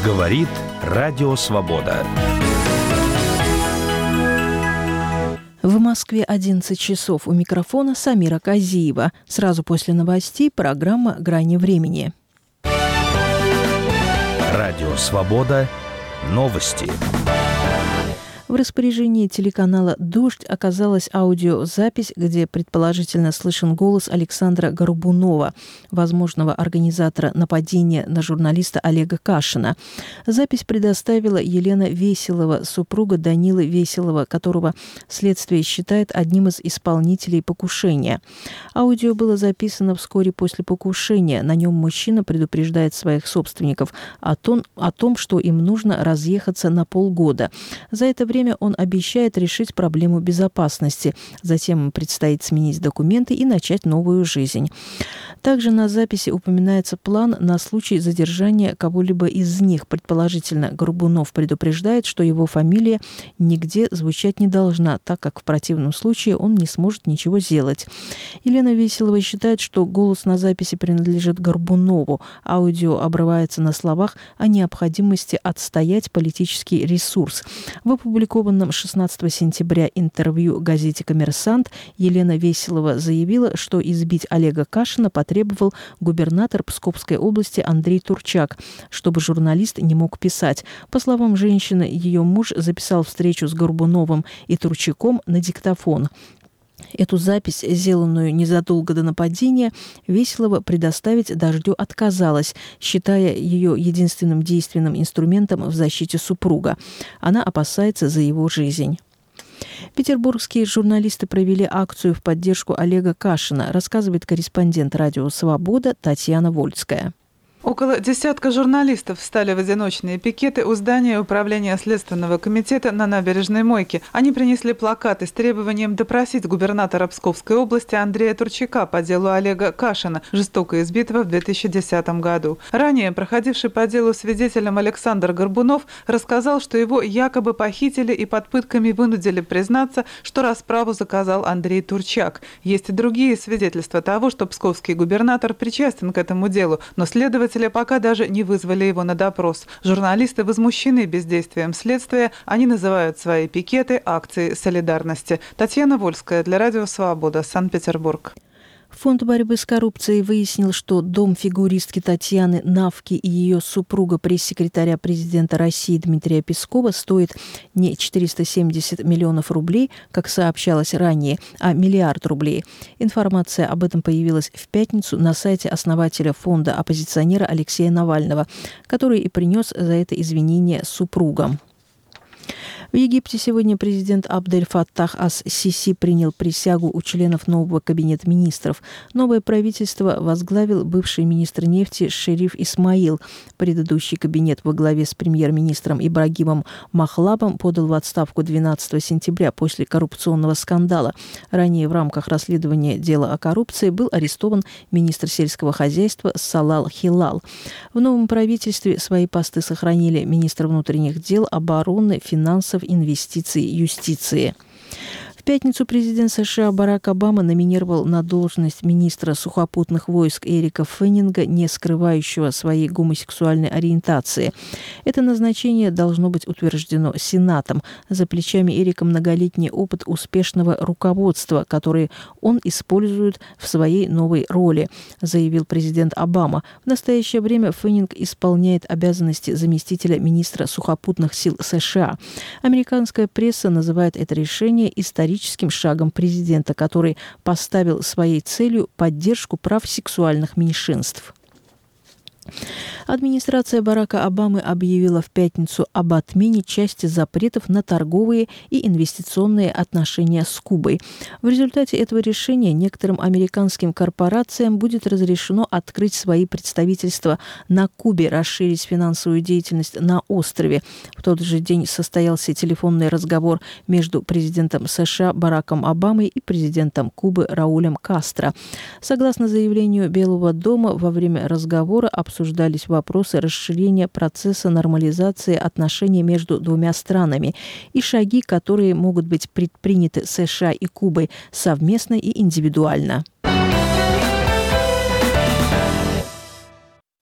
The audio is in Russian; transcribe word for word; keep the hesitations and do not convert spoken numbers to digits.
Говорит Радио Свобода. В Москве одиннадцать часов. У микрофона Самира Казиева. Сразу после новостей программа «Грани времени». Радио Свобода. Новости. В распоряжении телеканала «Дождь» оказалась аудиозапись, где предположительно слышен голос Александра Горбунова, возможного организатора нападения на журналиста Олега Кашина. Запись предоставила Елена Веселова, супруга Данилы Веселова, которого следствие считает одним из исполнителей покушения. Аудио было записано вскоре после покушения. На нем мужчина предупреждает своих собственников о том, о том, что им нужно разъехаться на полгода. За это время он обещает решить проблему безопасности. Затем им предстоит сменить документы и начать новую жизнь. Также на записи упоминается план на случай задержания кого-либо из них. Предположительно, Горбунов предупреждает, что его фамилия нигде звучать не должна, так как в противном случае он не сможет ничего сделать. Елена Веселова считает, что голос на записи принадлежит Горбунову. Аудио обрывается на словах о необходимости отстоять политический ресурс. В опубликованном шестнадцатого сентября интервью газете «Коммерсант» Елена Веселова заявила, что избить Олега Кашина потребовал губернатор Псковской области Андрей Турчак, чтобы журналист не мог писать. По словам женщины, ее муж записал встречу с Горбуновым и Турчаком на диктофон. Эту запись, сделанную незадолго до нападения, Веселова предоставить «Дождю» отказалась, считая ее единственным действенным инструментом в защите супруга. Она опасается за его жизнь. Петербургские журналисты провели акцию в поддержку Олега Кашина, рассказывает корреспондент «Радио Свобода» Татьяна Вольская. Около десятка журналистов встали в одиночные пикеты у здания управления Следственного комитета на набережной Мойке. Они принесли плакаты с требованием допросить губернатора Псковской области Андрея Турчака по делу Олега Кашина, жестоко избитого в две тысячи десятом году. Ранее проходивший по делу свидетелем Александр Горбунов рассказал, что его якобы похитили и под пытками вынудили признаться, что расправу заказал Андрей Турчак. Есть и другие свидетельства того, что псковский губернатор причастен к этому делу, но следователь пока даже не вызвали его на допрос. Журналисты возмущены бездействием следствия. Они называют свои пикеты акцией солидарности. Татьяна Вольская для Радио Свобода, Санкт-Петербург. Фонд борьбы с коррупцией выяснил, что дом фигуристки Татьяны Навки и ее супруга, пресс-секретаря президента России Дмитрия Пескова, стоит не четыреста семьдесят миллионов рублей, как сообщалось ранее, а миллиард рублей. Информация об этом появилась в пятницу на сайте основателя фонда оппозиционера Алексея Навального, который и принес за это извинения супругам. В Египте сегодня президент Абдель-Фаттах ас-Сиси принял присягу у членов нового кабинета министров. Новое правительство возглавил бывший министр нефти Шериф Исмаил. Предыдущий кабинет во главе с премьер-министром Ибрагимом Махлабом подал в отставку двенадцатого сентября после коррупционного скандала. Ранее в рамках расследования дела о коррупции был арестован министр сельского хозяйства Салал Хилал. В новом правительстве свои посты сохранили министр внутренних дел, обороны, финансов, инвестиций, юстиции. В пятницу президент США Барак Обама номинировал на должность министра сухопутных войск Эрика Феннинга, не скрывающего своей гомосексуальной ориентации. Это назначение должно быть утверждено Сенатом. За плечами Эрика многолетний опыт успешного руководства, который он использует в своей новой роли, заявил президент Обама. В настоящее время Феннинг исполняет обязанности заместителя министра сухопутных сил США. Американская пресса называет это решение историческим шагом президента, который поставил своей целью поддержку прав сексуальных меньшинств. Администрация Барака Обамы объявила в пятницу об отмене части запретов на торговые и инвестиционные отношения с Кубой. В результате этого решения некоторым американским корпорациям будет разрешено открыть свои представительства на Кубе, расширить финансовую деятельность на острове. В тот же день состоялся телефонный разговор между президентом США Бараком Обамой и президентом Кубы Раулем Кастро. Согласно заявлению Белого дома, во время разговора обсуждались вопросы расширения процесса нормализации отношений между двумя странами и шаги, которые могут быть предприняты США и Кубой совместно и индивидуально.